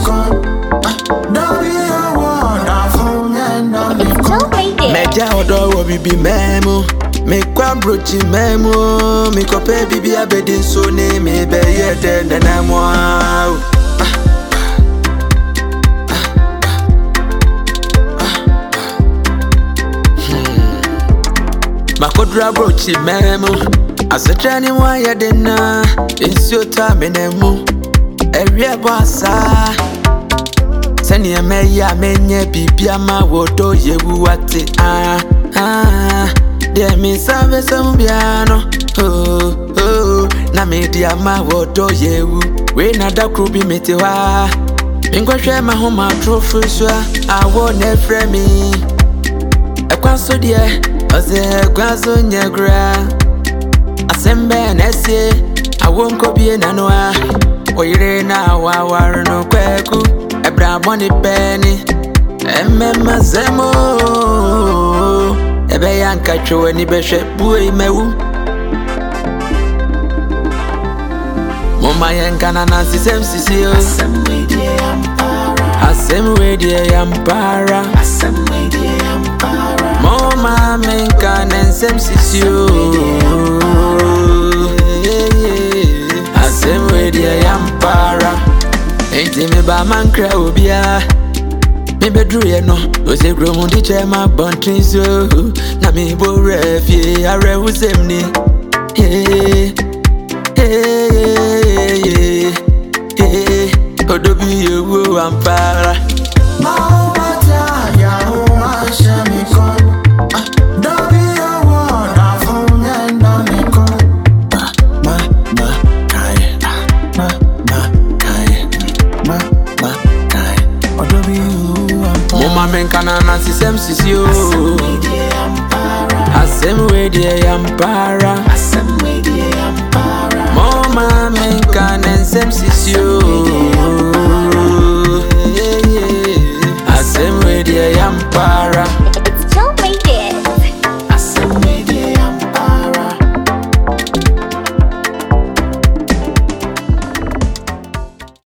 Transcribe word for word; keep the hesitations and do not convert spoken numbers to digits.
Meja odo wo bibi memo, me kwa brochi memo, me kope bibi abedi so ne me be yede na mo. Makodra brochi memo, asetra ni wa yede na, insio ta menemu, ewie basa. Seni ya meya menye bibia ma wodo yewu wate ah ah de mi save sambiano oh oh na media ma wodo yewu we na da krubi metewa ngwahwe ma homa trophy so awo na frɛ mi ekwaso de oze ekwaso nyagra asembe na sie awo nkobie na no a oyire na wa war no kweku Ebra money penny, emma zemo. Ebe yanka chwe ni beshe bue mewu. Mama yanka na nansi sem sisi o. Asem wedie yampara. Asem wedie yampara. Asem wedie yampara. Mama menka nensem sisi o. Asem wedie yampara. Enti me ba man kra obia me bedru ye no o se gromu di chema bontrin so na me bo refie are wusem ni hey hey hey odobi ewo ampara Ma wata ya uma shemiko Dobi ewo na funye no miko Ma ma kai ma ma kai Ma, ma, kai Odobi uampa Mama menka na nansi sem sisi o Asem wedie yampara Asem wedie yampara Asem wedie yampara Mama menka nensem sisi